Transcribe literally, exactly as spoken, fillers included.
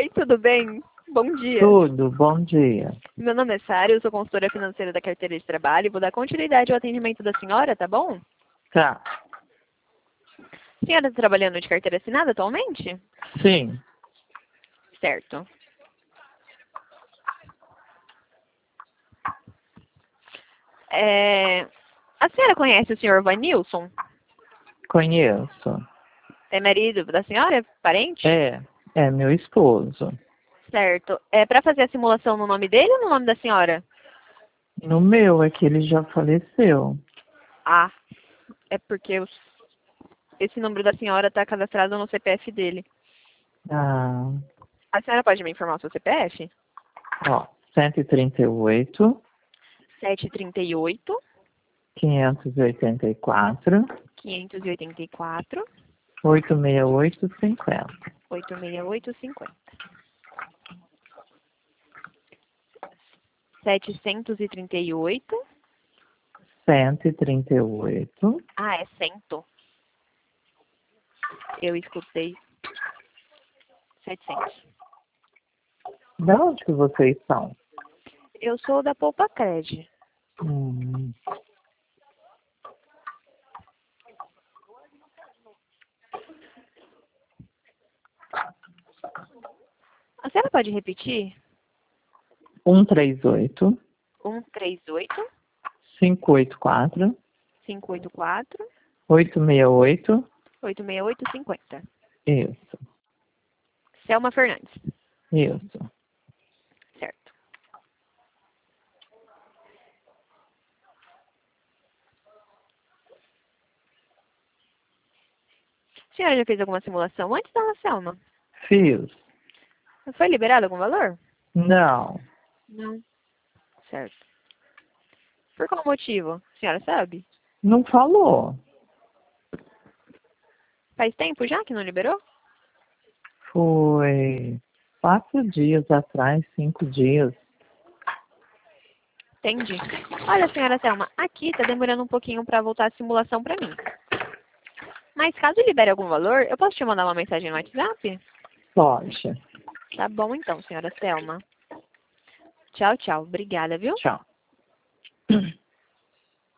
Oi, tudo bem? Bom dia. Tudo, bom dia. Meu nome é Sara, eu sou consultora financeira da carteira de trabalho e vou dar continuidade ao atendimento da senhora, tá bom? Tá. A senhora está trabalhando de carteira assinada atualmente? Sim, Certo. É... A senhora conhece o senhor Vanilson? conheço. É marido da senhora? É parente? É, é meu esposo. Certo. É para fazer a simulação no nome dele ou no nome da senhora? No meu é que ele já faleceu. Ah, é porque os- esse número da senhora está cadastrado no C P F dele. Ah, A senhora pode me informar o seu C P F? ó, cento e trinta e oito, sete três oito, quinhentos e oitenta e quatro, quinhentos e oitenta e quatro, oitocentos e sessenta e oito, cinquenta. oitocentos e sessenta e oito, cinquenta. setecentos e trinta e oito. cento e trinta e oito, Ah, é cento. Eu escutei setecentos. de onde que vocês são? Eu sou da Poupa Cred. Hum, A senhora pode repetir? cento e trinta e oito, um três oito, quinhentos e oitenta e quatro, cinco oito quatro, oitocentos e sessenta e oito, oito seis oito, cinquenta. isso, Selma Fernandes. isso. Certo. A senhora já fez alguma simulação antes da Selma? Fiz. Foi liberado algum valor? Não, Não. Certo. Por qual motivo? A senhora sabe? não falou. Faz tempo já que não liberou? Foi quatro dias atrás, cinco dias. Entendi. Olha, senhora Selma, aqui está demorando um pouquinho para voltar a simulação para mim. Mas caso libere algum valor, eu posso te mandar uma mensagem no WhatsApp? Pode. Tá bom então, senhora Selma. Tchau, tchau. Obrigada, viu? Tchau.